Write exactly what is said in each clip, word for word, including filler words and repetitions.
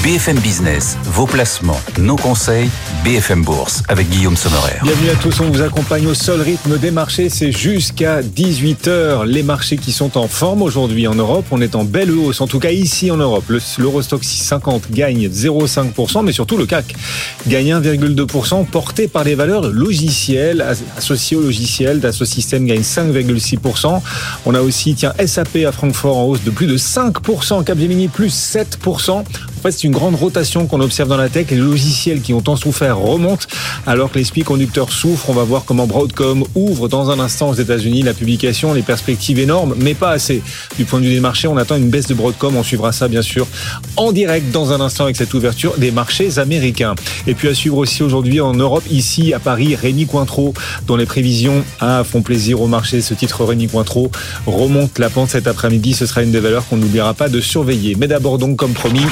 F M Business, vos placements, nos conseils, B F M Bourse avec Guillaume Sommerer. Bienvenue à tous, on vous accompagne au seul rythme des marchés, c'est jusqu'à dix-huit heures. Les marchés qui sont en forme aujourd'hui en Europe, on est en belle hausse, en tout cas ici en Europe. Le, l'Eurostoxx six cent cinquante gagne zéro virgule cinq pour cent, mais surtout le C A C gagne un virgule deux pour cent, porté par les valeurs logicielles, associées au logiciel. Dassault Systèmes gagne cinq virgule six pour cent. On a aussi, tiens, S A P à Francfort en hausse de plus de cinq pour cent, Capgemini plus sept pour cent. En fait, c'est une grande rotation qu'on observe dans la tech. Les logiciels qui ont tant souffert remontent alors que les semi-conducteurs souffrent. On va voir comment Broadcom ouvre dans un instant aux États-Unis. La publication, les perspectives énormes, mais pas assez. Du point de vue des marchés, on attend une baisse de Broadcom. On suivra ça, bien sûr, en direct dans un instant avec cette ouverture des marchés américains. Et puis à suivre aussi aujourd'hui en Europe, ici à Paris, Rémy Cointreau, dont les prévisions ah, font plaisir au marché. Ce titre Rémy Cointreau remonte la pente cet après-midi. Ce sera une des valeurs qu'on n'oubliera pas de surveiller. Mais d'abord donc, comme promis,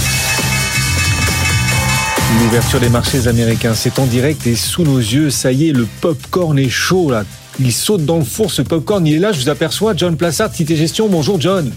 l'ouverture des marchés américains, c'est en direct et sous nos yeux. Ça y est, le popcorn est chaud là. Il saute dans le four, ce popcorn. Il est là, je vous aperçois. John Plassard, Cité Gestion. Bonjour John.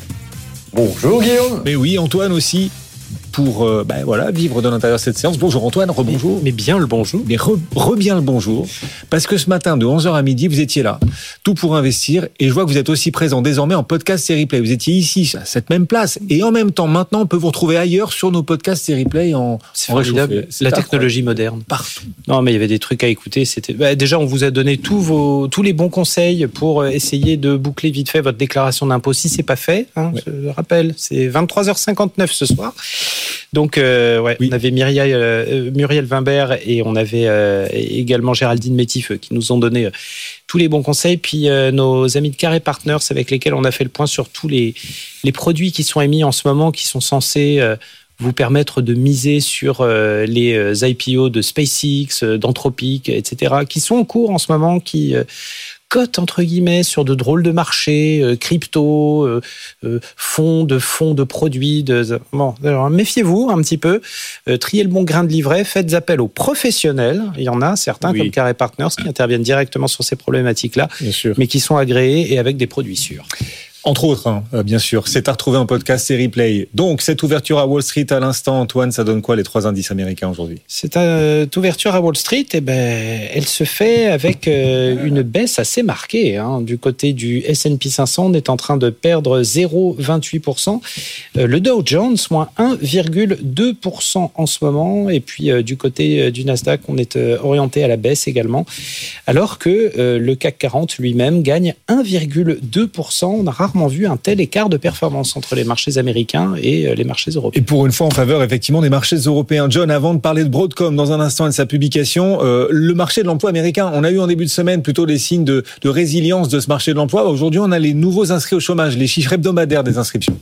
Bonjour Guillaume. Mais oui, Antoine aussi. Pour euh, ben voilà, vivre de l'intérieur de cette séance. Bonjour Antoine, rebonjour. Mais, mais bien le bonjour. Mais re, re bien le bonjour. Parce que ce matin, de onze heures à midi, vous étiez là. Tout pour investir. Et je vois que vous êtes aussi présent désormais en podcast Série Play. Vous étiez ici, à cette même place. Et en même temps, maintenant, on peut vous retrouver ailleurs sur nos podcasts Série Play en, c'est en réchauffé. La technologie moderne. Partout. Non, mais il y avait des trucs à écouter. C'était bah, déjà, on vous a donné tous vos tous les bons conseils pour essayer de boucler vite fait votre déclaration d'impôt si c'est pas fait. Hein, ouais. Je rappelle, c'est vingt-trois heures cinquante-neuf ce soir. Donc, euh, ouais, oui. on avait Muriel, euh, Muriel Wimbert et on avait euh, également Géraldine Métif euh, qui nous ont donné euh, tous les bons conseils. Puis euh, nos amis de Carré Partners avec lesquels on a fait le point sur tous les, les produits qui sont émis en ce moment, qui sont censés euh, vous permettre de miser sur euh, les euh, I P O de SpaceX, euh, d'Anthropic, et cetera, qui sont en cours en ce moment, qui... Euh, cote entre guillemets sur de drôles de marchés, euh, crypto, euh, euh, fonds de fonds de produits. De... Bon, alors méfiez-vous un petit peu, euh, triez le bon grain de livret, faites appel aux professionnels. Il y en a certains oui. comme Carré Partners qui interviennent directement sur ces problématiques-là, mais qui sont agréés et avec des produits sûrs. Entre autres, hein, bien sûr, c'est à retrouver en podcast Série Play. Donc, cette ouverture à Wall Street à l'instant, Antoine, ça donne quoi les trois indices américains aujourd'hui ? Cette euh, ouverture à Wall Street, eh ben, elle se fait avec euh, une baisse assez marquée. Hein. Du côté du S and P cinq cents, on est en train de perdre zéro virgule vingt-huit pour cent. Euh, le Dow Jones, moins un virgule deux pour cent en ce moment. Et puis, euh, du côté euh, du Nasdaq, on est euh, orienté à la baisse également. Alors que euh, le C A C quarante lui-même gagne un virgule deux pour cent. On a rarement vu un tel écart de performance entre les marchés américains et les marchés européens. Et pour une fois en faveur effectivement des marchés européens. John, avant de parler de Broadcom dans un instant et de sa publication, euh, le marché de l'emploi américain, on a eu en début de semaine plutôt des signes de, de résilience de ce marché de l'emploi. Aujourd'hui, on a les nouveaux inscrits au chômage, les chiffres hebdomadaires des inscriptions.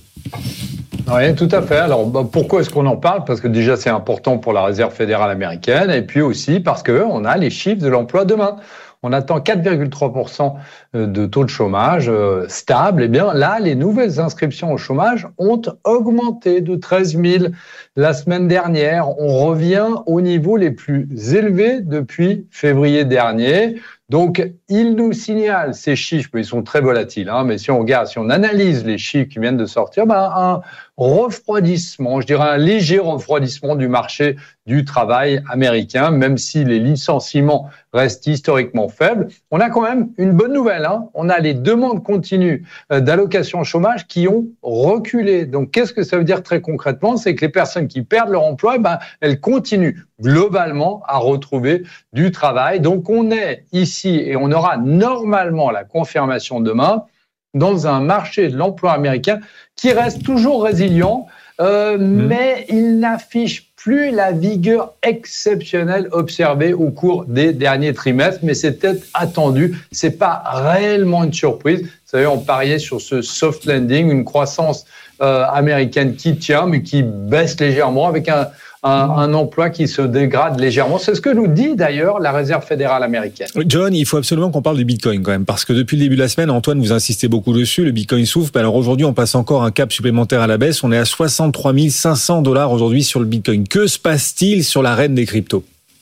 Oui, tout à fait. Alors, bah, pourquoi est-ce qu'on en parle ? Parce que déjà, c'est important pour la Réserve fédérale américaine et puis aussi parce qu'on a les chiffres de l'emploi demain. On attend quatre virgule trois pour cent de taux de chômage euh, stable. Eh bien, là, les nouvelles inscriptions au chômage ont augmenté de treize mille la semaine dernière. On revient aux niveaux les plus élevés depuis février dernier. Donc, il nous signale ces chiffres, mais ils sont très volatiles. Hein, mais si on regarde, si on analyse les chiffres qui viennent de sortir, ben, un refroidissement, je dirais un léger refroidissement du marché du travail américain, même si les licenciements restent historiquement faibles. On a quand même une bonne nouvelle. Hein. On a les demandes continues d'allocation au chômage qui ont reculé. Donc, qu'est-ce que ça veut dire très concrètement ? C'est que les personnes qui perdent leur emploi, ben, elles continuent globalement à retrouver du travail. Donc, on est ici et on aura normalement la confirmation demain dans un marché de l'emploi américain qui reste toujours résilient, euh, mmh. mais il n'affiche plus la vigueur exceptionnelle observée au cours des derniers trimestres, mais c'était attendu. C'est pas réellement une surprise. Vous savez, on pariait sur ce soft landing, une croissance euh, américaine qui tient, mais qui baisse légèrement avec un, un, un emploi qui se dégrade légèrement. C'est ce que nous dit d'ailleurs la Réserve fédérale américaine. John, il faut absolument qu'on parle du Bitcoin quand même, parce que depuis le début de la semaine, Antoine, vous insistez beaucoup dessus, le Bitcoin souffre. Alors aujourd'hui, on passe encore un cap supplémentaire à la baisse. On est à soixante-trois mille cinq cents dollars aujourd'hui sur le Bitcoin. Que se passe-t-il sur l'arène des cryptos ?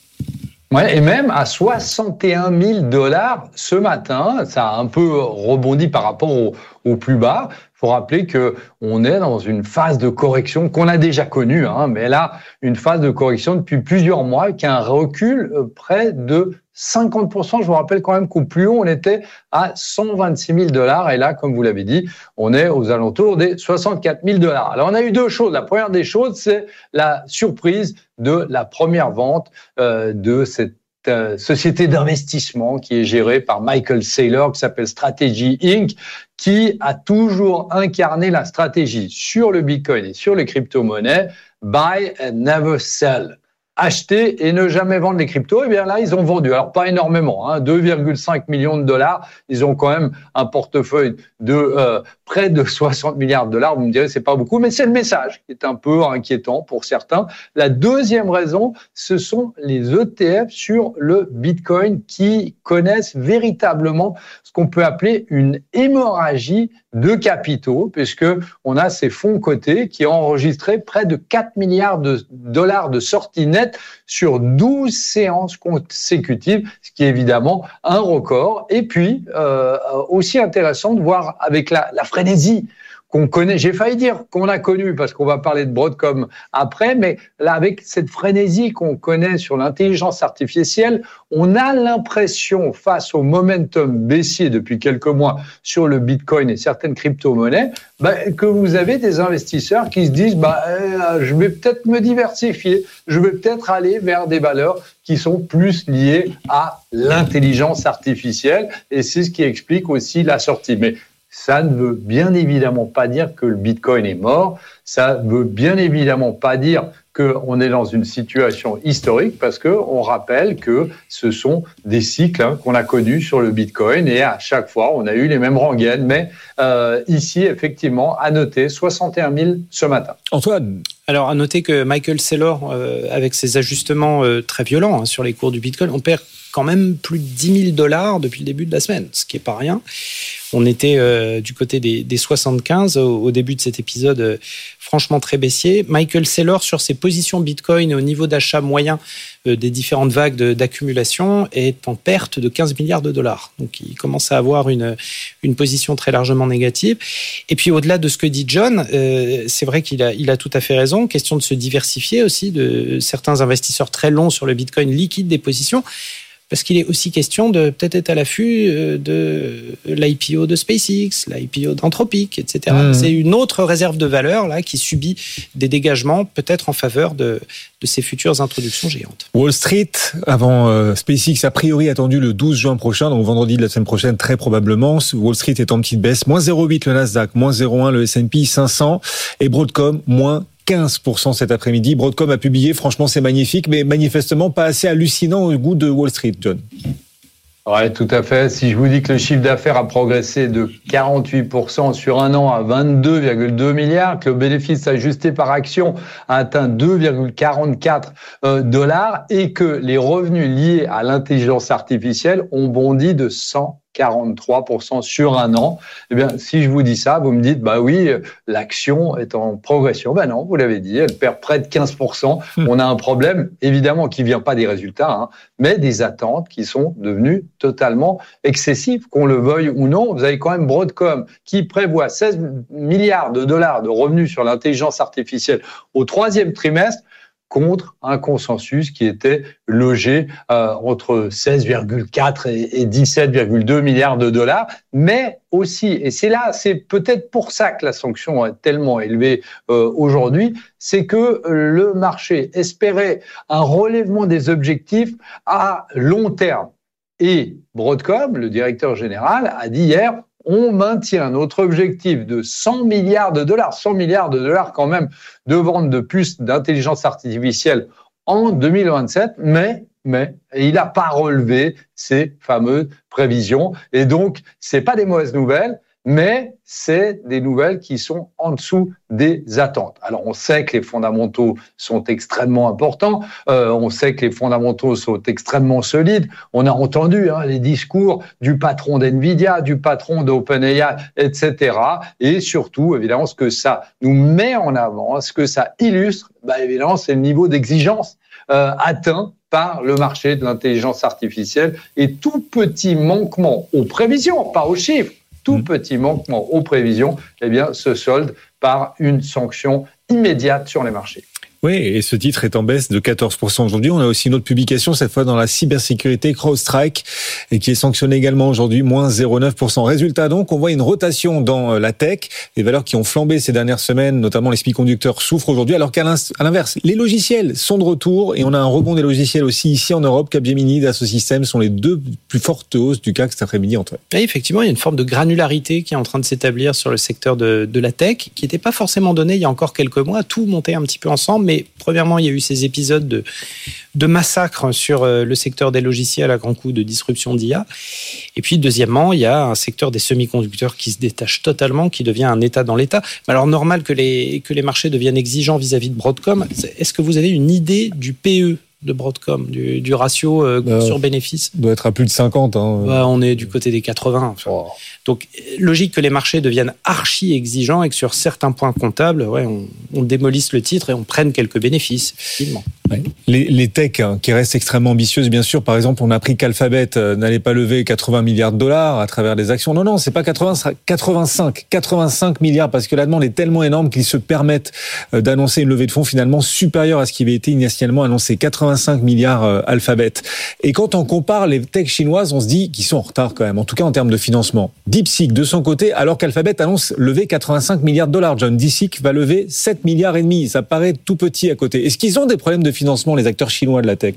Ouais, et même à soixante et un mille dollars ce matin, ça a un peu rebondi par rapport au, au plus bas. Il faut rappeler que on est dans une phase de correction qu'on a déjà connue, hein, mais là, une phase de correction depuis plusieurs mois qui a un recul près de cinquante pour cent. Je vous rappelle quand même qu'au plus haut, on était à cent vingt-six mille dollars. Et là, comme vous l'avez dit, on est aux alentours des soixante-quatre mille dollars. Alors, on a eu deux choses. La première des choses, c'est la surprise de la première vente euh, de cette euh, société d'investissement qui est gérée par Michael Saylor, qui s'appelle Strategy Incorporated, qui a toujours incarné la stratégie sur le Bitcoin et sur les crypto-monnaies, buy and never sell. Acheter et ne jamais vendre les cryptos, et bien là, ils ont vendu. Alors, pas énormément, hein, deux virgule cinq millions de dollars. Ils ont quand même un portefeuille de euh, près de soixante milliards de dollars. Vous me direz, c'est pas beaucoup, mais c'est le message qui est un peu inquiétant pour certains. La deuxième raison, ce sont les E T F sur le Bitcoin qui connaissent véritablement ce qu'on peut appeler une hémorragie de capitaux, puisque on a ces fonds cotés qui ont enregistré près de quatre milliards de dollars de sorties nettes sur douze séances consécutives, ce qui est évidemment un record. Et puis, euh, aussi intéressant de voir avec la, la frénésie qu'on connaît, j'ai failli dire qu'on a connu, parce qu'on va parler de Broadcom après, mais là, avec cette frénésie qu'on connaît sur l'intelligence artificielle, on a l'impression, face au momentum baissier depuis quelques mois sur le Bitcoin et certaines crypto-monnaies, bah, que vous avez des investisseurs qui se disent bah, euh, je vais peut-être me diversifier, je vais peut-être aller vers des valeurs qui sont plus liées à l'intelligence artificielle, et c'est ce qui explique aussi la sortie. Mais ça ne veut bien évidemment pas dire que le Bitcoin est mort. Ça ne veut bien évidemment pas dire qu'on est dans une situation historique, parce qu'on rappelle que ce sont des cycles hein, qu'on a connus sur le Bitcoin, et à chaque fois, on a eu les mêmes rengaines. Mais euh, ici, effectivement, à noter soixante et un mille ce matin. Antoine ? Alors, à noter que Michael Saylor, euh, avec ses ajustements euh, très violents hein, sur les cours du Bitcoin, on perd quand même plus de dix mille dollars depuis le début de la semaine, ce qui n'est pas rien. On était euh, du côté des, des soixante-quinze au, au début de cet épisode, euh, franchement très baissier. Michael Saylor, sur ses positions Bitcoin et au niveau d'achat moyen euh, des différentes vagues de, d'accumulation, est en perte de quinze milliards de dollars. Donc, il commence à avoir une, une position très largement négative. Et puis, au-delà de ce que dit John, euh, c'est vrai qu'il a, il a tout à fait raison. Question de se diversifier aussi, de certains investisseurs très longs sur le Bitcoin liquident des positions. Parce qu'il est aussi question de peut-être être à l'affût de l'I P O de SpaceX, l'I P O d'Anthropic, et cetera. Mmh. C'est une autre réserve de valeur là qui subit des dégagements, peut-être en faveur de, de ces futures introductions géantes. Wall Street, avant euh, SpaceX, a priori attendu le douze juin prochain, donc vendredi de la semaine prochaine, très probablement. Wall Street est en petite baisse, moins zéro virgule huit le Nasdaq, moins zéro virgule un le S and P cinq cents, et Broadcom, moins quinze pour cent cet après-midi. Broadcom a publié, franchement c'est magnifique, mais manifestement pas assez hallucinant au goût de Wall Street, John. Ouais, tout à fait. Si je vous dis que le chiffre d'affaires a progressé de quarante-huit pour cent sur un an à vingt-deux virgule deux milliards, que le bénéfice ajusté par action a atteint deux virgule quarante-quatre dollars et que les revenus liés à l'intelligence artificielle ont bondi de cent quarante-trois pour cent sur un an. Eh bien, si je vous dis ça, vous me dites, bah oui, l'action est en progression. Ben non, vous l'avez dit, elle perd près de quinze pour cent. Mmh. On a un problème, évidemment, qui vient pas des résultats, hein, mais des attentes qui sont devenues totalement excessives, qu'on le veuille ou non. Vous avez quand même Broadcom qui prévoit seize milliards de dollars de revenus sur l'intelligence artificielle au troisième trimestre, contre un consensus qui était logé euh, entre seize virgule quatre et dix-sept virgule deux milliards de dollars, mais aussi, et c'est là, c'est peut-être pour ça que la sanction est tellement élevée euh, aujourd'hui, c'est que le marché espérait un relèvement des objectifs à long terme. Et Broadcom, le directeur général, a dit hier, on maintient notre objectif de cent milliards de dollars, cent milliards de dollars quand même de vente de puces d'intelligence artificielle en deux mille vingt-sept, mais, mais il n'a pas relevé ces fameuses prévisions. Et donc, c'est pas des mauvaises nouvelles, mais c'est des nouvelles qui sont en dessous des attentes. Alors, on sait que les fondamentaux sont extrêmement importants, euh, on sait que les fondamentaux sont extrêmement solides. On a entendu hein, les discours du patron d'NVIDIA, du patron d'OpenAI, et cetera. Et surtout, évidemment, ce que ça nous met en avant, ce que ça illustre, bah, évidemment, c'est le niveau d'exigence euh, atteint par le marché de l'intelligence artificielle. Et tout petit manquement aux prévisions, pas aux chiffres, tout mmh. petit manquement aux prévisions, eh bien, se solde par une sanction immédiate sur les marchés. Oui, et ce titre est en baisse de quatorze pour cent aujourd'hui. On a aussi une autre publication, cette fois dans la cybersécurité, CrowdStrike, et qui est sanctionnée également aujourd'hui, moins zéro virgule neuf pour cent. Résultat donc, on voit une rotation dans la tech. Les valeurs qui ont flambé ces dernières semaines, notamment les semi-conducteurs, souffrent aujourd'hui, alors qu'à l'inverse, les logiciels sont de retour, et on a un rebond des logiciels aussi ici en Europe. Capgemini, Dassault Systèmes sont les deux plus fortes hausses du C A C cet après-midi, Antoine. Oui, effectivement, il y a une forme de granularité qui est en train de s'établir sur le secteur de, de la tech, qui n'était pas forcément donnée il y a encore quelques mois. Tout montait un petit peu ensemble, mais Mais premièrement, il y a eu ces épisodes de, de massacre sur le secteur des logiciels à grands coups de disruption d'I A. Et puis, deuxièmement, il y a un secteur des semi-conducteurs qui se détache totalement, qui devient un État dans l'État. Alors, normal que les, que les marchés deviennent exigeants vis-à-vis de Broadcom. Est-ce que vous avez une idée du P E de Broadcom, du, du ratio euh, euh, sur bénéfice? Doit être à plus de cinquante. Hein. Bah, on est du côté des quatre-vingts. Enfin. Oh. Donc, logique que les marchés deviennent archi exigeants et que sur certains points comptables, ouais, on, on démolisse le titre et on prenne quelques bénéfices, effectivement. Ouais. Les, les techs hein, qui restent extrêmement ambitieuses, bien sûr. Par exemple, on a appris qu'Alphabet euh, n'allait pas lever quatre-vingts milliards de dollars à travers des actions. Non, non, c'est pas quatre-vingts, ce sera quatre-vingt-cinq. quatre-vingt-cinq milliards, parce que la demande est tellement énorme qu'ils se permettent euh, d'annoncer une levée de fonds finalement supérieure à ce qui avait été initialement annoncé. quatre-vingt-cinq milliards euh, Alphabet. Et quand on compare les techs chinoises, on se dit qu'ils sont en retard quand même, en tout cas en termes de financement. DeepSeek, de son côté, alors qu'Alphabet annonce lever quatre-vingt-cinq milliards de dollars, John, DeepSeek va lever sept milliards et demi. Ça paraît tout petit à côté. Est-ce qu'ils ont des problèmes de financement, les acteurs chinois de la tech?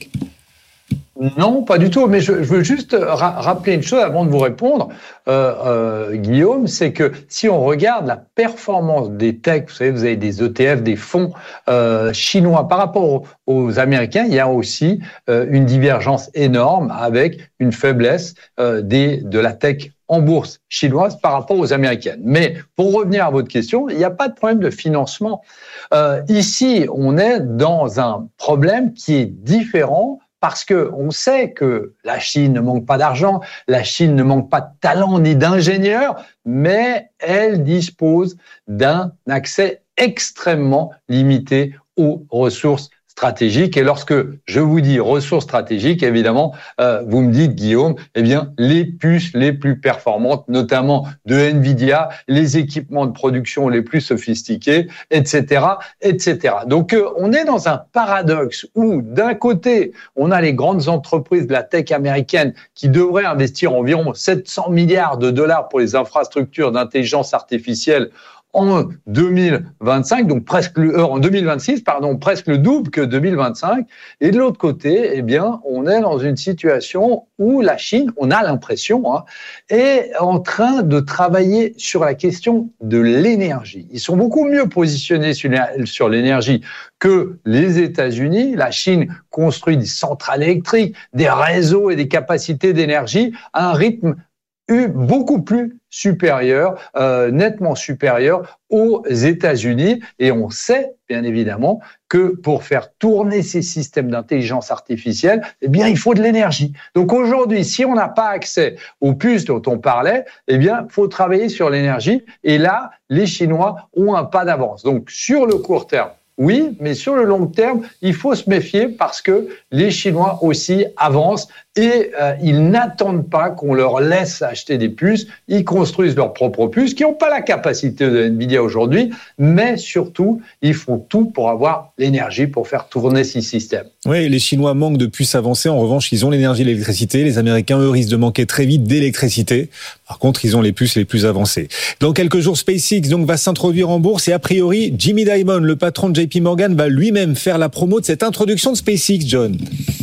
Non, pas du tout. Mais je, je veux juste ra- rappeler une chose avant de vous répondre, euh, euh, Guillaume, c'est que si on regarde la performance des techs, vous savez, vous avez des E T F, des fonds euh, chinois par rapport aux, aux Américains, il y a aussi euh, une divergence énorme avec une faiblesse euh, des, de la tech en bourse chinoise par rapport aux américaines. Mais pour revenir à votre question, il n'y a pas de problème de financement. Euh, ici, on est dans un problème qui est différent parce que on sait que la Chine ne manque pas d'argent, la Chine ne manque pas de talent ni d'ingénieurs, mais elle dispose d'un accès extrêmement limité aux ressources stratégiques. Et lorsque je vous dis ressources stratégiques, évidemment, euh, vous me dites, Guillaume, eh bien, les puces les plus performantes, notamment de Nvidia, les équipements de production les plus sophistiqués, et cetera, et cetera. Donc, euh, on est dans un paradoxe où, d'un côté, on a les grandes entreprises de la tech américaine qui devraient investir environ sept cents milliards de dollars pour les infrastructures d'intelligence artificielle en deux mille vingt-cinq, donc presque le, euh, en deux mille vingt-six, pardon, presque le double que deux mille vingt-cinq. Et de l'autre côté, eh bien, on est dans une situation où la Chine, on a l'impression, hein, est en train de travailler sur la question de l'énergie. Ils sont beaucoup mieux positionnés sur, sur l'énergie que les États-Unis. La Chine construit des centrales électriques, des réseaux et des capacités d'énergie à un rythme eu beaucoup plus supérieur, euh, nettement supérieur aux États-Unis. Et on sait, bien évidemment, que pour faire tourner ces systèmes d'intelligence artificielle, eh bien, il faut de l'énergie. Donc aujourd'hui, si on n'a pas accès aux puces dont on parlait, eh bien, il faut travailler sur l'énergie. Et là, les Chinois ont un pas d'avance. Donc, sur le court terme, oui, mais sur le long terme, il faut se méfier parce que les Chinois aussi avancent et euh, ils n'attendent pas qu'on leur laisse acheter des puces. Ils construisent leurs propres puces qui n'ont pas la capacité de Nvidia aujourd'hui, mais surtout, ils font tout pour avoir l'énergie pour faire tourner ces systèmes. Oui, les Chinois manquent de puces avancées. En revanche, ils ont l'énergie et l'électricité. Les Américains, eux, risquent de manquer très vite d'électricité. Par contre, ils ont les puces les plus avancées. Dans quelques jours, SpaceX donc va s'introduire en bourse et a priori, Jimmy Dimon, le patron de J P Morgan, va lui-même faire la promo de cette introduction de SpaceX, John.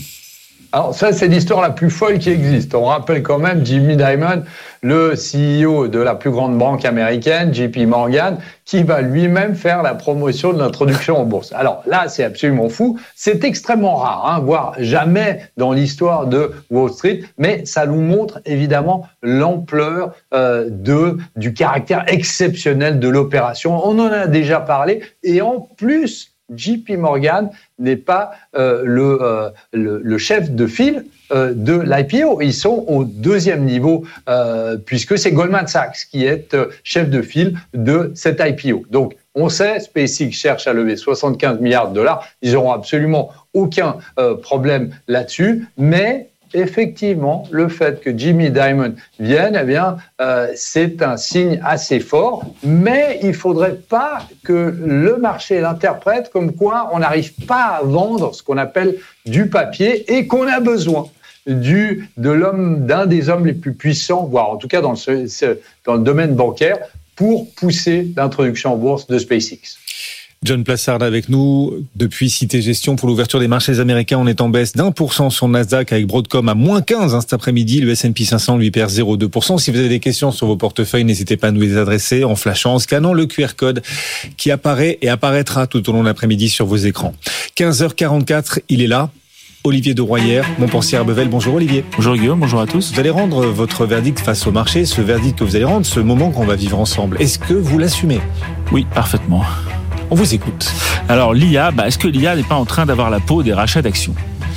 Alors ça, c'est l'histoire la plus folle qui existe. On rappelle quand même Jimmy Dimon, le C E O de la plus grande banque américaine, J P Morgan, qui va lui-même faire la promotion de l'introduction en bourse. Alors là, c'est absolument fou. C'est extrêmement rare, hein, voire jamais dans l'histoire de Wall Street, mais ça nous montre évidemment l'ampleur euh, de du caractère exceptionnel de l'opération. On en a déjà parlé et en plus, J P Morgan n'est pas euh, le, euh, le, le chef de file euh, de l'I P O. Ils sont au deuxième niveau euh, puisque c'est Goldman Sachs qui est euh, chef de file de cet I P O. Donc, On sait, SpaceX cherche à lever soixante-quinze milliards de dollars. Ils n'auront absolument aucun euh, problème là-dessus, mais effectivement, le fait que Jamie Dimon vienne, eh bien, euh, c'est un signe assez fort, mais il faudrait pas que le marché l'interprète comme quoi on n'arrive pas à vendre ce qu'on appelle du papier et qu'on a besoin du, de l'homme, d'un des hommes les plus puissants, voire en tout cas dans le, dans le domaine bancaire, pour pousser l'introduction en bourse de SpaceX. John Plassard avec nous depuis Cité Gestion pour l'ouverture des marchés américains. On est en baisse d'un pour cent sur Nasdaq avec Broadcom à moins quinze hein, cet après-midi. Le S and P cinq cents lui perd zéro virgule deux pour cent. Si vous avez des questions sur vos portefeuilles, n'hésitez pas à nous les adresser en flashant, en scannant le Q R code qui apparaît et apparaîtra tout au long de l'après-midi sur vos écrans. quinze heures quarante-quatre, il est là. Olivier de Royère, Montpensier Arbevel. Bonjour Olivier. Bonjour Guillaume, bonjour à tous. Vous allez rendre votre verdict face au marché, ce verdict que vous allez rendre, ce moment qu'on va vivre ensemble. Est-ce que vous l'assumez ? Oui, parfaitement. On vous écoute. Alors l'I A, bah, est-ce que l'I A n'est pas en train d'avoir la peau des rachats d'actions ?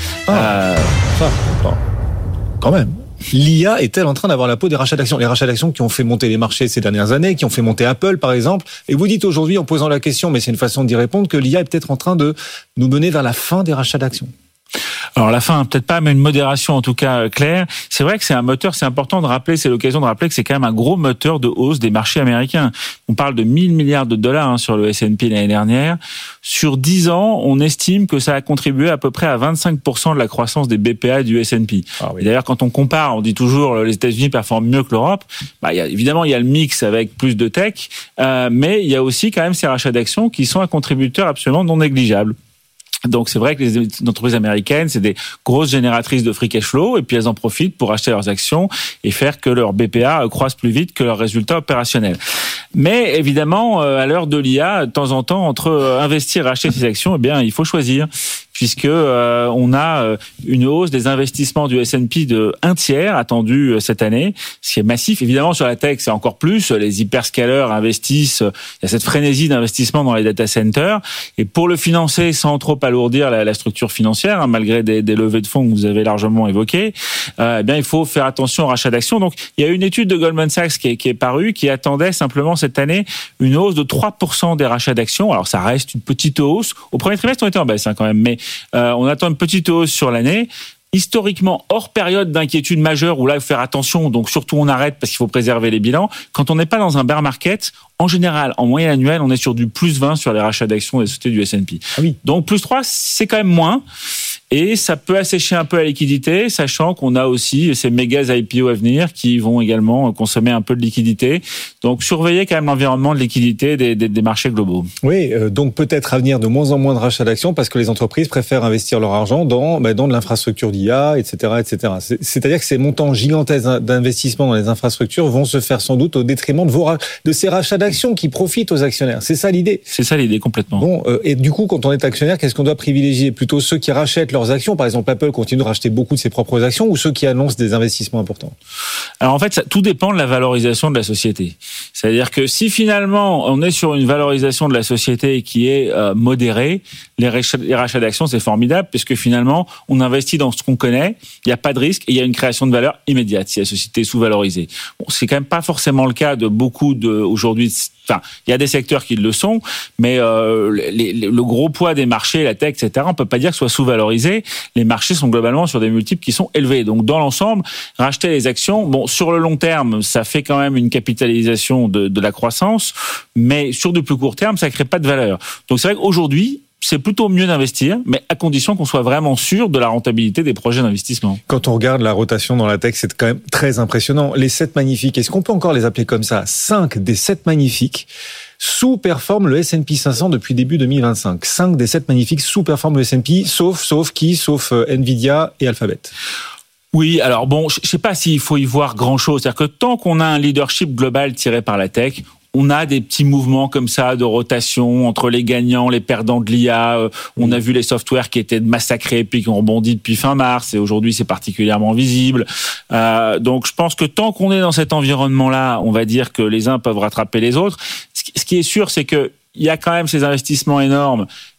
Ah, euh... ça, non. Quand même. L'I A est-elle en train d'avoir la peau des rachats d'actions ? Les rachats d'actions qui ont fait monter les marchés ces dernières années, qui ont fait monter Apple par exemple. Et vous dites aujourd'hui en posant la question, mais c'est une façon d'y répondre, que l'I A est peut-être en train de nous mener vers la fin des rachats d'actions. Alors la fin, peut-être pas, mais une modération en tout cas claire. C'est vrai que c'est un moteur, c'est important de rappeler, c'est l'occasion de rappeler que c'est quand même un gros moteur de hausse des marchés américains. On parle de mille milliards de dollars hein, sur le S and P l'année dernière. Sur dix ans, on estime que ça a contribué à peu près à vingt-cinq pour cent de la croissance des B P A du S and P. Ah oui. Et d'ailleurs, quand on compare, on dit toujours les États-Unis performent mieux que l'Europe. Bah, il y a, évidemment, il y a le mix avec plus de tech, euh, mais il y a aussi quand même ces rachats d'actions qui sont un contributeur absolument non négligeable. Donc c'est vrai que les entreprises américaines, c'est des grosses génératrices de free cash flow et puis elles en profitent pour acheter leurs actions et faire que leur B P A croisse plus vite que leurs résultats opérationnels. Mais évidemment, à l'heure de l'I A, de temps en temps, entre investir et acheter ses actions, eh bien, il faut choisir. Puisque euh, on a une hausse des investissements du S and P de un tiers attendu cette année, ce qui est massif. Évidemment, sur la tech, c'est encore plus. Les hyperscalers investissent. Il y a cette frénésie d'investissement dans les data centers. Et pour le financer sans trop alourdir la, la structure financière, hein, malgré des, des levées de fonds que vous avez largement évoquées, euh, eh bien, il faut faire attention au rachat d'actions. Donc, il y a une étude de Goldman Sachs qui est, qui est parue, qui attendait simplement cette année une hausse de trois pour cent des rachats d'actions. Alors, ça reste une petite hausse. Au premier trimestre, on était en baisse hein, quand même, mais Euh, on attend une petite hausse sur l'année. Historiquement, hors période d'inquiétude majeure, où là, il faut faire attention, donc surtout on arrête parce qu'il faut préserver les bilans. Quand on n'est pas dans un bear market, en général, en moyenne annuelle, on est sur du plus vingt sur les rachats d'actions des sociétés du S and P. Ah oui. Donc plus trois, c'est quand même moins. Et ça peut assécher un peu la liquidité, sachant qu'on a aussi ces méga I P O à venir qui vont également consommer un peu de liquidité. Donc, surveillez quand même l'environnement de liquidité des, des, des marchés globaux. Oui, euh, donc peut-être à venir de moins en moins de rachats d'actions parce que les entreprises préfèrent investir leur argent dans, bah, dans de l'infrastructure d'I A, et cetera, et cetera. C'est, c'est-à-dire que ces montants gigantesques d'investissement dans les infrastructures vont se faire sans doute au détriment de, vos, de ces rachats d'actions qui profitent aux actionnaires. C'est ça l'idée. C'est ça l'idée, complètement. Bon, euh, et du coup, quand on est actionnaire, qu'est-ce qu'on doit privilégier ? Plutôt ceux qui rachètent leurs actions, par exemple Apple continue de racheter beaucoup de ses propres actions, ou ceux qui annoncent des investissements importants ? Alors en fait, ça, tout dépend de la valorisation de la société. C'est-à-dire que si finalement on est sur une valorisation de la société qui est euh, modérée, les rachats, les rachats d'actions c'est formidable puisque finalement on investit dans ce qu'on connaît, il n'y a pas de risque et il y a une création de valeur immédiate si la société est sous-valorisée. Bon, c'est quand même pas forcément le cas de beaucoup de aujourd'hui. Enfin, il y a des secteurs qui le sont, mais euh, les, les, le gros poids des marchés, la tech, et cetera, on peut pas dire que ce soit sous-valorisé. Les marchés sont globalement sur des multiples qui sont élevés. Donc, dans l'ensemble, racheter les actions, bon, sur le long terme, ça fait quand même une capitalisation de, de la croissance, mais sur du plus court terme, ça crée pas de valeur. Donc, c'est vrai qu'aujourd'hui, c'est plutôt mieux d'investir, mais à condition qu'on soit vraiment sûr de la rentabilité des projets d'investissement. Quand on regarde la rotation dans la tech, c'est quand même très impressionnant. Les sept magnifiques, est-ce qu'on peut encore les appeler comme ça ? Cinq des sept magnifiques sous-performent le S and P cinq cents depuis début deux mille vingt-cinq. Cinq des sept magnifiques sous-performent le S and P, sauf, sauf qui ? Sauf Nvidia et Alphabet. Oui, alors bon, je ne sais pas s'il faut y voir grand-chose. C'est-à-dire que tant qu'on a un leadership global tiré par la tech, on a des petits mouvements comme ça de rotation entre les gagnants, les perdants de l'I A. On a vu les softwares qui étaient massacrés puis qui ont rebondi depuis fin mars et aujourd'hui c'est particulièrement visible. Euh, donc je pense que tant qu'on est dans cet environnement-là, on va dire que les uns peuvent rattraper les autres. Ce qui est sûr, c'est que il y a quand même ces investissements énormes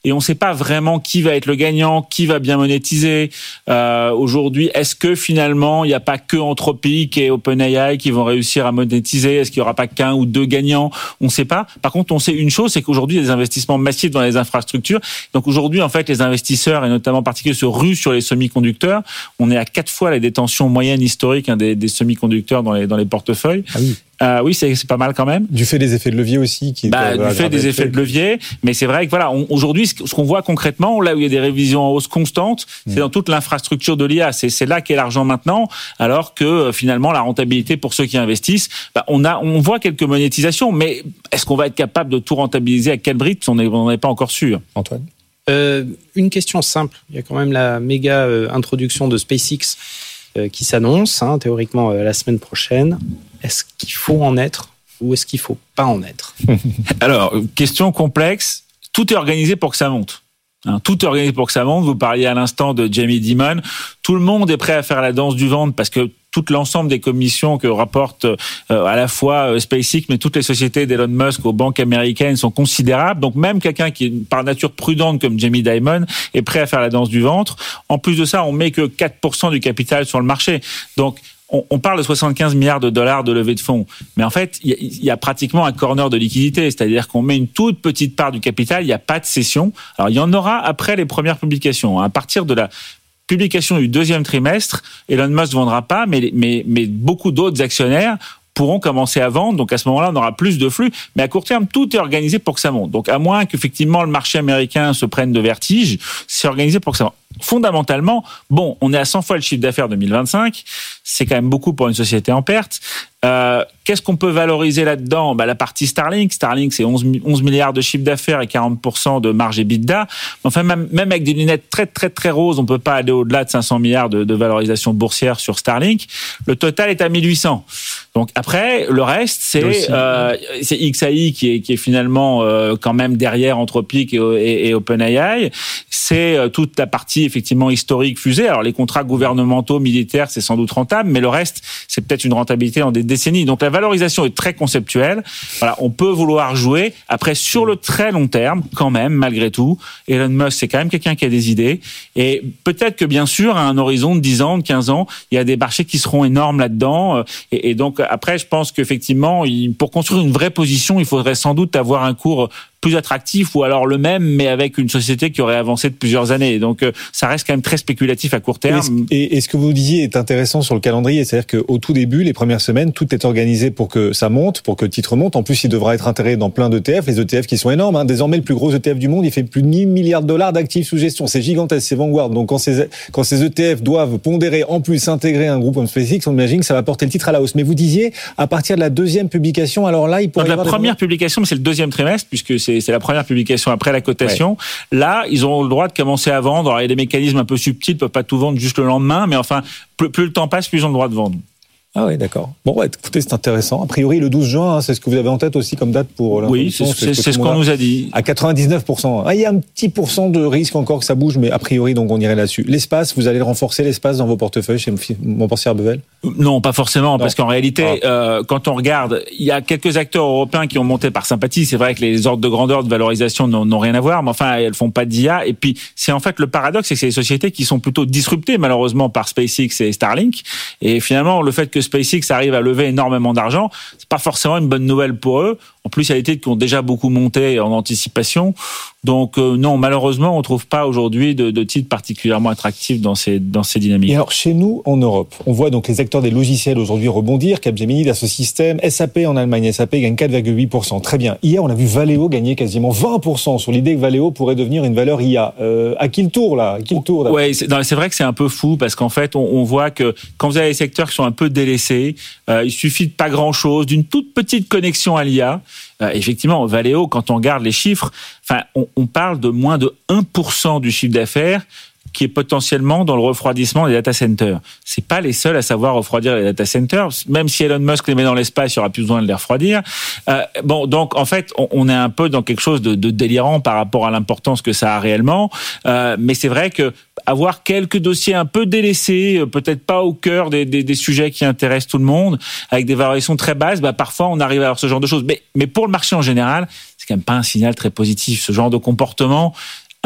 et on ne sait pas vraiment qui va être le gagnant, qui va bien monétiser. Euh, aujourd'hui, est-ce que finalement, il n'y a pas que Anthropic et OpenAI qui vont réussir à monétiser? Est-ce qu'il n'y aura pas qu'un ou deux gagnants? On ne sait pas. Par contre, on sait une chose, c'est qu'aujourd'hui, il y a des investissements massifs dans les infrastructures. Donc aujourd'hui, en fait, les investisseurs, et notamment en particulier, se ruent sur les semi-conducteurs. On est à quatre fois la détention moyenne historique hein, des, des semi-conducteurs dans les, dans les portefeuilles. Ah oui. Euh, oui, c'est, c'est pas mal quand même. Du fait des effets de levier aussi. Qui bah, du fait des effets de levier. Mais c'est vrai que voilà, on, aujourd'hui, ce qu'on voit concrètement, là où il y a des révisions en hausse constante, mmh. c'est dans toute l'infrastructure de l'I A. C'est, c'est là qu'est l'argent maintenant, alors que euh, finalement, la rentabilité pour ceux qui investissent, bah, on a, on voit quelques monétisations, mais est-ce qu'on va être capable de tout rentabiliser à quel rythme? On n'en est pas encore sûr. Antoine? Euh, une question simple. Il y a quand même la méga euh, introduction de SpaceX euh, qui s'annonce, hein, théoriquement euh, la semaine prochaine. Est-ce qu'il faut en être ou est-ce qu'il ne faut pas en être? Alors, question complexe. Tout est organisé pour que ça monte. Hein, tout est organisé pour que ça monte. Vous parliez à l'instant de Jamie Dimon. Tout le monde est prêt à faire la danse du ventre parce que tout l'ensemble des commissions que rapportent euh, à la fois euh, SpaceX, mais toutes les sociétés d'Elon Musk aux banques américaines sont considérables. Donc même quelqu'un qui est par nature prudente comme Jamie Dimon est prêt à faire la danse du ventre. En plus de ça, on met que quatre pour cent du capital sur le marché. Donc on, on parle de soixante-quinze milliards de dollars de levée de fonds. Mais en fait, il y, y a pratiquement un corner de liquidité. C'est-à-dire qu'on met une toute petite part du capital, il n'y a pas de cession. Alors il y en aura après les premières publications. À partir de la publication du deuxième trimestre, Elon Musk ne vendra pas, mais, mais, mais beaucoup d'autres actionnaires pourront commencer à vendre. Donc à ce moment-là, on aura plus de flux. Mais à court terme, tout est organisé pour que ça monte. Donc à moins qu'effectivement le marché américain se prenne de vertige, c'est organisé pour que ça monte. Fondamentalement, bon, on est à cent fois le chiffre d'affaires deux mille vingt-cinq. C'est quand même beaucoup pour une société en perte. Euh, qu'est-ce qu'on peut valoriser là-dedans? Bah, la partie Starlink. Starlink, c'est onze milliards de chiffre d'affaires et quarante pour cent de marge EBITDA. Enfin, même, même avec des lunettes très, très, très roses, on peut pas aller au-delà de cinq cents milliards de, de valorisation boursière sur Starlink. Le total est à mille huit cents. Donc après, le reste, c'est, euh, c'est X A I qui est, qui est finalement euh, quand même derrière Anthropic et, et, et OpenAI. C'est euh, toute la partie effectivement historique fusée. Alors les contrats gouvernementaux, militaires, c'est sans doute rentable, mais le reste, c'est peut-être une rentabilité en des décennies. Donc la valorisation est très conceptuelle. Voilà, on peut vouloir jouer. Après, sur le très long terme, quand même, malgré tout, Elon Musk, c'est quand même quelqu'un qui a des idées. Et peut-être que bien sûr, à un horizon de dix ans, de quinze ans, il y a des marchés qui seront énormes là-dedans. Et, et donc après, je pense qu'effectivement, pour construire une vraie position, il faudrait sans doute avoir un cours plus attractif ou alors le même, mais avec une société qui aurait avancé de plusieurs années. Donc, ça reste quand même très spéculatif à court terme. Et, et, et ce que vous disiez est intéressant sur le calendrier, c'est-à-dire qu'au tout début, les premières semaines, tout est organisé pour que ça monte, pour que le titre monte. En plus, il devra être intégré dans plein d'E T F, les E T F qui sont énormes. Hein. Désormais, le plus gros E T F du monde, il fait plus de mille milliards de dollars d'actifs sous gestion. C'est gigantesque, c'est Vanguard. Donc, quand ces, quand ces E T F doivent pondérer, en plus, intégrer un groupe comme SpaceX, on imagine que ça va porter le titre à la hausse. Mais vous disiez, à partir de la deuxième publication, alors là, il pourrait Donc, y la avoir première des... publication, c'est le deuxième trimestre, puisque c'est, c'est la première publication après la cotation. Ouais. Là, ils ont le droit de commencer à vendre. Alors, il y a des mécanismes un peu subtils, ils peuvent pas tout vendre juste le lendemain, mais enfin, plus, plus le temps passe, plus ils ont le droit de vendre. Ah oui, d'accord. Bon, ouais, écoutez, c'est intéressant. A priori, le douze juin, hein, c'est ce que vous avez en tête aussi comme date pour l'introduction. Oui, c'est, c'est, c'est, c'est ce qu'on nous a dit. À quatre-vingt-dix-neuf pour cent. Ah, il y a un petit pourcent de risque encore que ça bouge, mais a priori, donc on irait là-dessus. L'espace, vous allez le renforcer, l'espace dans vos portefeuilles chez Montpensier Arbevel? Non, pas forcément, non. Parce qu'en réalité, ah. euh, quand on regarde, il y a quelques acteurs européens qui ont monté par sympathie. C'est vrai que les ordres de grandeur de valorisation n'ont, n'ont rien à voir, mais enfin, elles font pas d'I A. Et puis, c'est en fait le paradoxe, c'est que c'est des sociétés qui sont plutôt disruptées, malheureusement, par SpaceX et Starlink. Et finalement, le fait que SpaceX arrive à lever énormément d'argent, c'est pas forcément une bonne nouvelle pour eux. En plus, il y a des titres qui ont déjà beaucoup monté en anticipation. Donc euh, non, malheureusement, on trouve pas aujourd'hui de, de titres particulièrement attractifs dans ces dans ces dynamiques. Et alors chez nous en Europe, on voit donc les acteurs des logiciels aujourd'hui rebondir. Capgemini, Dassault Systèmes, S A P en Allemagne, S A P gagne quatre virgule huit pour cent. Très bien. Hier, on a vu Valeo gagner quasiment vingt pour cent sur l'idée que Valeo pourrait devenir une valeur I A. Euh, à qui le tour là? À qui le tour là? Ouais, c'est, non, c'est vrai que c'est un peu fou parce qu'en fait, on, on voit que quand vous avez des secteurs qui sont un peu délaissés, euh, il suffit de pas grand chose, d'une toute petite connexion à l'I A. Euh, effectivement, Valeo, quand on regarde les chiffres, enfin, on, on parle de moins de un pour cent du chiffre d'affaires qui est potentiellement dans le refroidissement des data centers. C'est pas les seuls à savoir refroidir les data centers. Même si Elon Musk les met dans l'espace, il y aura plus besoin de les refroidir. Euh, bon, donc en fait, on, on est un peu dans quelque chose de, de délirant par rapport à l'importance que ça a réellement. Euh, mais c'est vrai que avoir quelques dossiers un peu délaissés, peut-être pas au cœur des, des, des sujets qui intéressent tout le monde, avec des variations très basses, bah parfois on arrive à avoir ce genre de choses. Mais, mais pour le marché en général, c'est quand même pas un signal très positif. Ce genre de comportement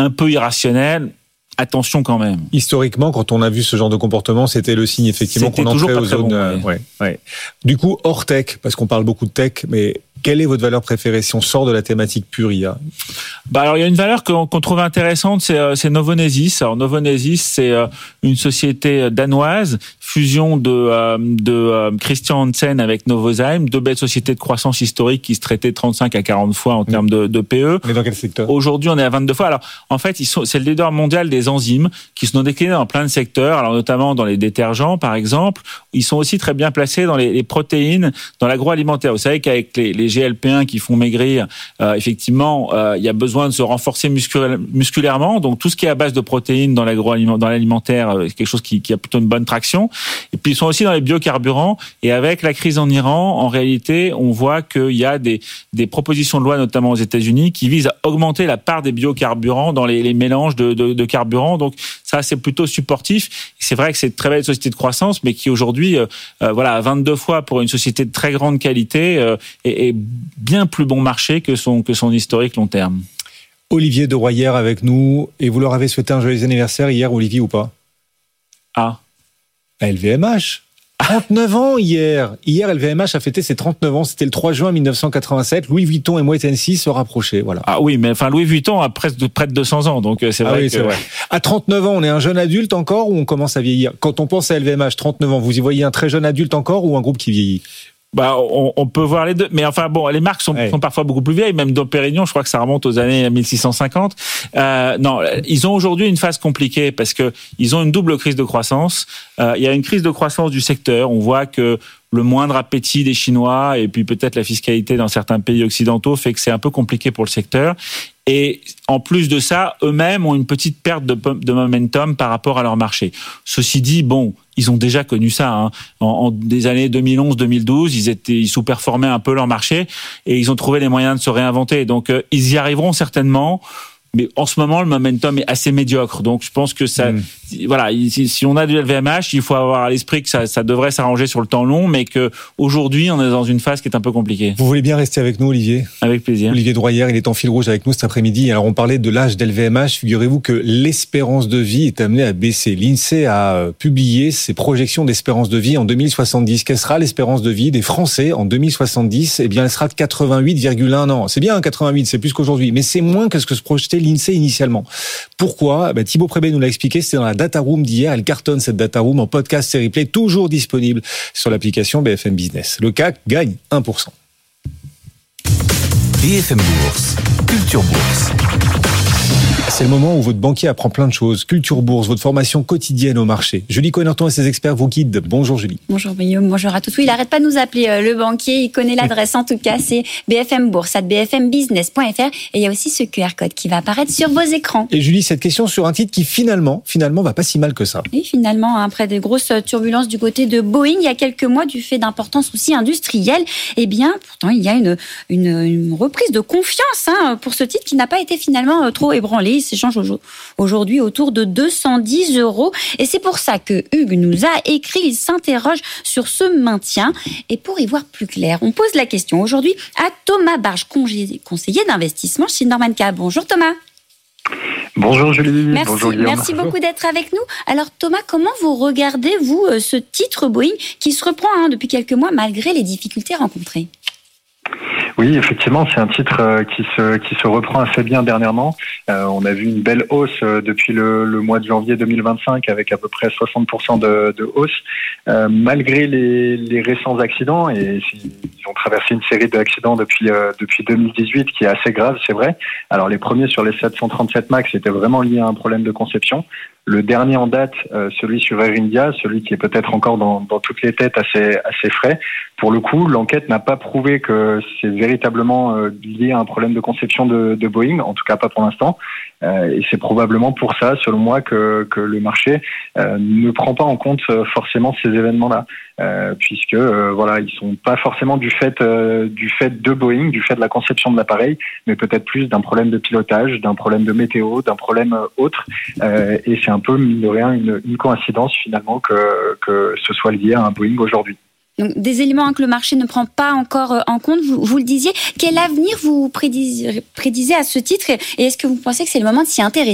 un peu irrationnel. Attention quand même. Historiquement, quand on a vu ce genre de comportement, c'était le signe effectivement c'était qu'on entrait aux zones. Bon, euh, ouais, ouais. Du coup, hors tech, parce qu'on parle beaucoup de tech, mais quelle est votre valeur préférée si on sort de la thématique pure I A? Bah alors il y a une valeur qu'on, qu'on trouve intéressante, c'est, c'est Novonesis. Alors Novonesis, c'est une société danoise, fusion de, de Christian Hansen avec Novozymes, deux belles sociétés de croissance historique qui se traitaient trente-cinq à quarante fois en termes de, de P E. On est dans quel secteur? Aujourd'hui, on est à vingt-deux fois. Alors en fait, ils sont, c'est le leader mondial des enzymes qui sont déclinés dans plein de secteurs, alors notamment dans les détergents par exemple. Ils sont aussi très bien placés dans les, les protéines, dans l'agroalimentaire. Vous savez qu'avec les, les G L P un qui font maigrir, euh, effectivement, euh, il y a besoin de se renforcer muscul- musculairement. Donc tout ce qui est à base de protéines dans l'agroalimentaire, dans l'alimentaire, euh, c'est quelque chose qui, qui a plutôt une bonne traction. Et puis ils sont aussi dans les biocarburants. Et avec la crise en Iran, en réalité, on voit qu'il y a des, des propositions de loi, notamment aux États-Unis, qui visent à augmenter la part des biocarburants dans les, les mélanges de, de, de carburants. Donc ça, c'est plutôt supportif. C'est vrai que c'est une très belle société de croissance, mais qui aujourd'hui, euh, euh, voilà, à vingt-deux fois pour une société de très grande qualité, euh, et, et bien plus bon marché que son, que son historique long terme. Olivier de Royer avec nous, et vous leur avez souhaité un joyeux anniversaire hier, Olivier, ou pas? Ah. À L V M H. trente-neuf ans hier. Hier, L V M H a fêté ses trente-neuf ans. C'était le trois juin mille neuf cent quatre-vingt-sept. Louis Vuitton et Moët Hennessy se rapprochaient. Voilà. Ah oui, mais enfin, Louis Vuitton a presque de, près de deux cents ans, donc c'est ah vrai oui, que... c'est vrai. À trente-neuf ans, on est un jeune adulte encore ou on commence à vieillir? Quand on pense à L V M H, trente-neuf ans, vous y voyez un très jeune adulte encore ou un groupe qui vieillit? Bah, on, on peut voir les deux, mais enfin bon, les marques sont, ouais. sont parfois beaucoup plus vieilles. Même Dom Pérignon, je crois que ça remonte aux années mille six cent cinquante. Euh, non, ils ont aujourd'hui une phase compliquée parce que ils ont une double crise de croissance. Euh, il y a une crise de croissance du secteur. On voit que le moindre appétit des Chinois et puis peut-être la fiscalité dans certains pays occidentaux fait que c'est un peu compliqué pour le secteur. Et en plus de ça, eux-mêmes ont une petite perte de, de momentum par rapport à leur marché. Ceci dit, bon, ils ont déjà connu ça. Hein. En, en des années deux mille onze deux mille douze, ils étaient, ils sous-performaient un peu leur marché et ils ont trouvé les moyens de se réinventer. Donc, euh, ils y arriveront certainement. Mais en ce moment, le momentum est assez médiocre. Donc, je pense que ça, mmh. voilà, si, si on a du L V M H, il faut avoir à l'esprit que ça, ça devrait s'arranger sur le temps long, mais que aujourd'hui, on est dans une phase qui est un peu compliquée. Vous voulez bien rester avec nous, Olivier? Avec plaisir. Olivier Droyer, il est en fil rouge avec nous cet après-midi. Alors, on parlait de l'âge d'L V M H. Figurez-vous que l'espérance de vie est amenée à baisser. L'INSEE a publié ses projections d'espérance de vie en deux mille soixante-dix. Quelle sera l'espérance de vie des Français en deux mille soixante-dix? Eh bien, elle sera de quatre-vingt-huit virgule un ans. C'est bien, hein, quatre-vingt-huit, c'est plus qu'aujourd'hui, mais c'est moins que ce que se projetait l'INSEE initialement. Pourquoi? Ben, Thibaut Prébet nous l'a expliqué, c'était dans la data room d'hier. Elle cartonne cette data room en podcast série replay, toujours disponible sur l'application B F M Business. Le C A C gagne un pour cent. B F M Bourse, Culture Bourse. C'est le moment où votre banquier apprend plein de choses. Culture Bourse, votre formation quotidienne au marché. Julie Connerton et ses experts vous guident. Bonjour Julie. Bonjour Guillaume, bonjour à tous. Oui, il n'arrête pas de nous appeler euh, le banquier, il connaît l'adresse en tout cas, c'est b f m bourse arobase b f m business point f r et il y a aussi ce Q R code qui va apparaître sur vos écrans. Et Julie, cette question sur un titre qui finalement, finalement va pas si mal que ça. Oui, finalement, après des grosses turbulences du côté de Boeing, il y a quelques mois, du fait d'importants soucis industriels, eh bien, pourtant, il y a une, une, une reprise de confiance hein, pour ce titre qui n'a pas été finalement trop ébranlé. Il s'échange aujourd'hui autour de deux cent dix euros. Et c'est pour ça que Hugues nous a écrit, il s'interroge sur ce maintien. Et pour y voir plus clair, on pose la question aujourd'hui à Thomas Barge, conseiller d'investissement chez Norman Cap. Bonjour Thomas. Bonjour Julie. Merci, Bonjour Guillaume. merci beaucoup d'être avec nous. Alors Thomas, comment vous regardez, vous, ce titre Boeing qui se reprend hein, depuis quelques mois malgré les difficultés rencontrées ? Oui, effectivement, c'est un titre euh, qui se qui se reprend assez bien dernièrement. Euh, on a vu une belle hausse euh, depuis le, le mois de janvier deux mille vingt-cinq avec à peu près soixante pour cent de, de hausse, euh, malgré les, les récents accidents. Et ils ont traversé une série d'accidents depuis euh, depuis deux mille dix-huit qui est assez grave, c'est vrai. Alors les premiers sur les sept cent trente-sept MAX étaient vraiment liés à un problème de conception. Le dernier en date, euh, celui sur Air India, celui qui est peut-être encore dans, dans toutes les têtes assez, assez frais. Pour le coup, l'enquête n'a pas prouvé que c'est véritablement euh, lié à un problème de conception de, de Boeing, en tout cas pas pour l'instant. Euh, et c'est probablement pour ça, selon moi, que, que le marché euh, ne prend pas en compte euh, forcément ces événements-là, euh, puisque euh, voilà, ils sont pas forcément du fait euh, du fait de Boeing, du fait de la conception de l'appareil, mais peut-être plus d'un problème de pilotage, d'un problème de météo, d'un problème autre. Euh, et c'est un peu, mine de rien, une, une coïncidence finalement que, que ce soit lié à un Boeing aujourd'hui. Donc des éléments hein, que le marché ne prend pas encore en compte, vous, vous le disiez. Quel avenir vous prédisez, prédisez à ce titre et est-ce que vous pensez que c'est le moment de s'y intéresser ?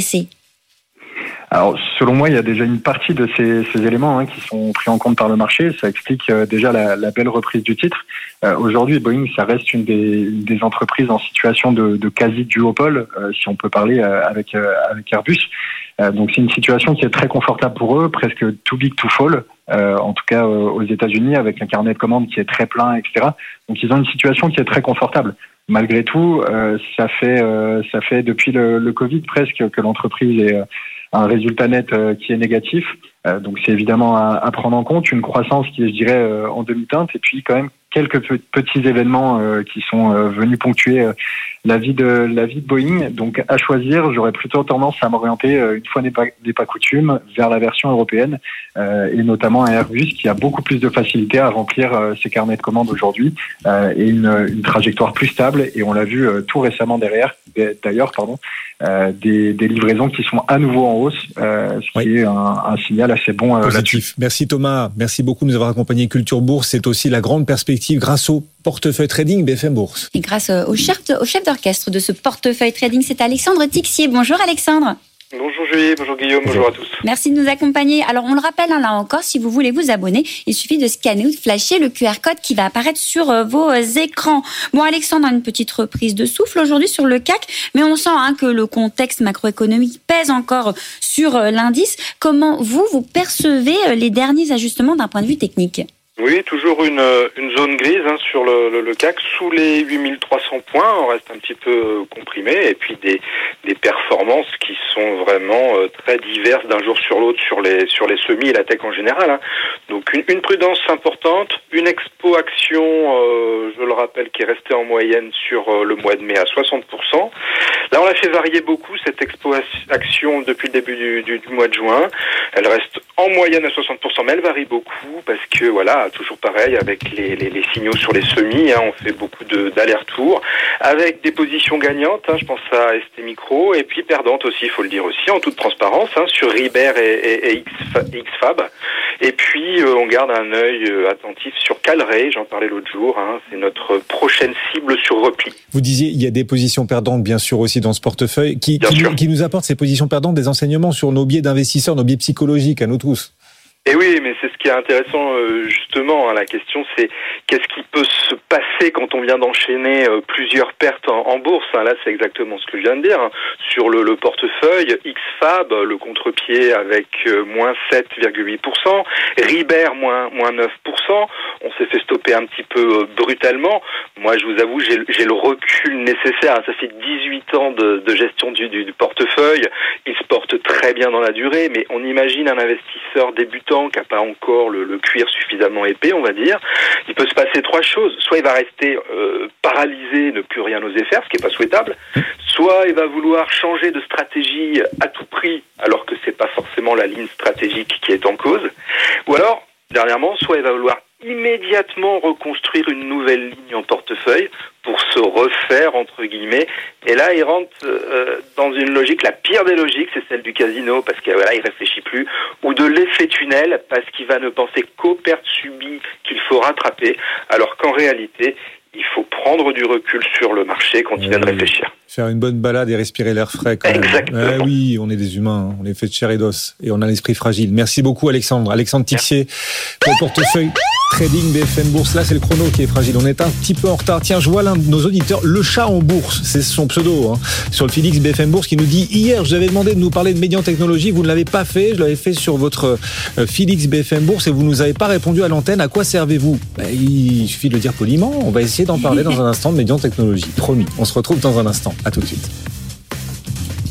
Alors, selon moi, il y a déjà une partie de ces, ces éléments hein, qui sont pris en compte par le marché. Ça explique euh, déjà la, la belle reprise du titre. Euh, aujourd'hui, Boeing, ça reste une des, une des entreprises en situation de, de quasi-duopole, euh, si on peut parler euh, avec, euh, avec Airbus. Euh, donc, c'est une situation qui est très confortable pour eux, presque too big to fall, euh, en tout cas euh, aux États-Unis, avec un carnet de commandes qui est très plein, et cetera. Donc, ils ont une situation qui est très confortable. Malgré tout, euh, ça fait euh, ça fait depuis le, le Covid presque que l'entreprise est euh, un résultat net euh, qui est négatif. Euh, donc c'est évidemment à, à prendre en compte, une croissance qui est, je dirais, euh, en demi-teinte, et puis quand même quelques petits événements euh, qui sont euh, venus ponctuer euh, la vie de la vie de Boeing. Donc à choisir, j'aurais plutôt tendance à m'orienter euh, une fois n'est pas, n'est pas coutume vers la version européenne euh, et notamment un Airbus qui a beaucoup plus de facilité à remplir euh, ses carnets de commandes aujourd'hui euh, et une, une trajectoire plus stable. Et on l'a vu euh, tout récemment derrière, d'ailleurs, pardon, euh, des, des livraisons qui sont à nouveau en hausse, euh, ce qui oui. est un, un signal assez bon euh, positif. Merci Thomas, merci beaucoup de nous avoir accompagné. Culture Bourse, c'est aussi la grande perspective grâce au portefeuille trading B F M Bourse. Et grâce au chef, au chef d'orchestre de ce portefeuille trading, c'est Alexandre Tixier. Bonjour Alexandre. Bonjour Julie, bonjour Guillaume, bonjour. bonjour à tous. Merci de nous accompagner. Alors on le rappelle hein, là encore, si vous voulez vous abonner, il suffit de scanner ou de flasher le Q R code qui va apparaître sur euh, vos euh, écrans. Bon Alexandre, une petite reprise de souffle aujourd'hui sur le C A C, mais on sent hein, que le contexte macroéconomique pèse encore sur euh, l'indice. Comment vous, vous percevez euh, les derniers ajustements d'un point de vue technique ? Oui, toujours une, une zone grise hein, sur le, le, le C A C, sous les huit mille trois cents points, on reste un petit peu comprimé, et puis des, des performances qui sont vraiment euh, très diverses d'un jour sur l'autre sur les, sur les semis et la tech en général. Hein. Donc une, une prudence importante, une expo action, euh, je le rappelle, qui est restée en moyenne sur euh, le mois de mai à soixante pour cent. Là, on l'a fait varier beaucoup, cette expo action, depuis le début du, du, du mois de juin. Elle reste en moyenne à soixante pour cent, mais elle varie beaucoup parce que, voilà, toujours pareil avec les, les, les signaux sur les semis, hein, on fait beaucoup de, d'allers-retours, avec des positions gagnantes, hein, je pense à S T Micro, et puis perdantes aussi, il faut le dire aussi, en toute transparence, hein, sur Ribber et, et, et X Fab. Et puis, euh, on garde un œil euh, attentif sur Calray, j'en parlais l'autre jour, hein, c'est notre prochaine cible sur repli. Vous disiez, il y a des positions perdantes, bien sûr, aussi dans ce portefeuille, qui, qui, qui nous apportent ces positions perdantes des enseignements sur nos biais d'investisseurs, nos biais psychologiques à nous tous. Et oui, mais c'est ce qui est intéressant euh, justement. Hein, la question, c'est qu'est-ce qui peut se passer quand on vient d'enchaîner euh, plusieurs pertes en, en bourse. Hein, là, c'est exactement ce que je viens de dire. Hein. Sur le, le portefeuille, X Fab, le contre-pied avec euh, moins sept virgule huit pour cent, Ribber moins moins neuf pour cent. On s'est fait stopper un petit peu euh, brutalement. Moi, je vous avoue, j'ai, j'ai le recul nécessaire. Hein. Ça fait dix-huit ans de, de gestion du, du, du portefeuille. Il se porte très bien dans la durée, mais on imagine un investisseur débutant qui n'a pas encore le, le cuir suffisamment épais, on va dire. Il peut se passer trois choses. Soit il va rester euh, paralysé, ne plus rien oser faire, ce qui n'est pas souhaitable. Soit il va vouloir changer de stratégie à tout prix, alors que c'est pas forcément la ligne stratégique qui est en cause. Ou alors, dernièrement, soit il va vouloir immédiatement reconstruire une nouvelle ligne en portefeuille pour se refaire, entre guillemets. Et là, il rentre euh, dans une logique, la pire des logiques, c'est celle du casino, parce que voilà, il réfléchit plus, ou de l'effet tunnel, parce qu'il va ne penser qu'aux pertes subies qu'il faut rattraper, alors qu'en réalité, il faut prendre du recul sur le marché quand il vient de réfléchir. Faire une bonne balade et respirer l'air frais quand même. Exactement. Eh oui, on est des humains, on est fait de chair et d'os, et on a l'esprit fragile. Merci beaucoup Alexandre. Alexandre Tixier, pour le portefeuille Trading B F M Bourse. Là, c'est le chrono qui est fragile. On est un petit peu en retard. Tiens, je vois l'un de nos auditeurs, le chat en bourse, c'est son pseudo, hein, sur le Félix B F M Bourse, qui nous dit: hier, je vous avais demandé de nous parler de Médian Technologies, vous ne l'avez pas fait. Je l'avais fait sur votre euh, Félix B F M Bourse et vous nous avez pas répondu à l'antenne. À quoi servez-vous? Ben, il suffit de le dire poliment. On va essayer d'en parler dans un instant de Médian Technologies. Promis. On se retrouve dans un instant. À tout de suite.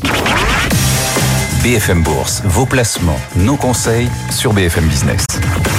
B F M Bourse, vos placements, nos conseils sur B F M Business.